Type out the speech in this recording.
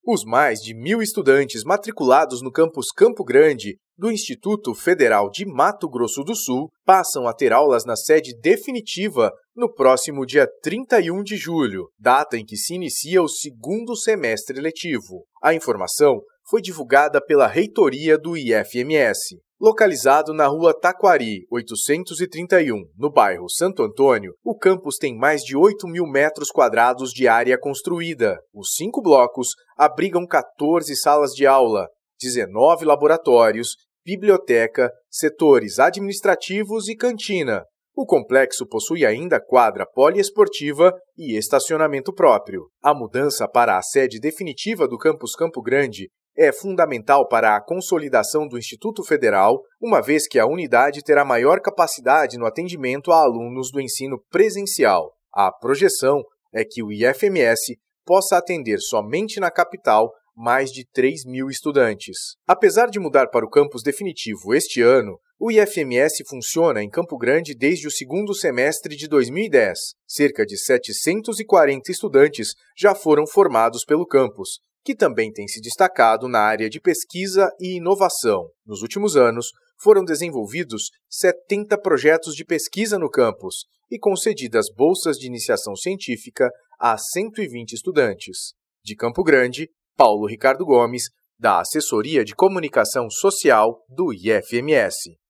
Os mais de 1.000 estudantes matriculados no campus Campo Grande do Instituto Federal de Mato Grosso do Sul passam a ter aulas na sede definitiva no próximo dia 31 de julho, data em que se inicia o segundo semestre letivo. A informação foi divulgada pela reitoria do IFMS. Localizado na rua Taquari, 831, no bairro Santo Antônio, o campus tem mais de 8.000 metros quadrados de área construída. Os 5 blocos abrigam 14 salas de aula, 19 laboratórios, biblioteca, setores administrativos e cantina. O complexo possui ainda quadra poliesportiva e estacionamento próprio. A mudança para a sede definitiva do campus Campo Grande é fundamental para a consolidação do Instituto Federal, uma vez que a unidade terá maior capacidade no atendimento a alunos do ensino presencial. A projeção é que o IFMS possa atender somente na capital mais de 3.000 estudantes. Apesar de mudar para o campus definitivo este ano, o IFMS funciona em Campo Grande desde o segundo semestre de 2010. Cerca de 740 estudantes já foram formados pelo campus, que também tem se destacado na área de pesquisa e inovação. Nos últimos anos, foram desenvolvidos 70 projetos de pesquisa no campus e concedidas bolsas de iniciação científica a 120 estudantes. De Campo Grande, Paulo Ricardo Gomes, da Assessoria de Comunicação Social do IFMS.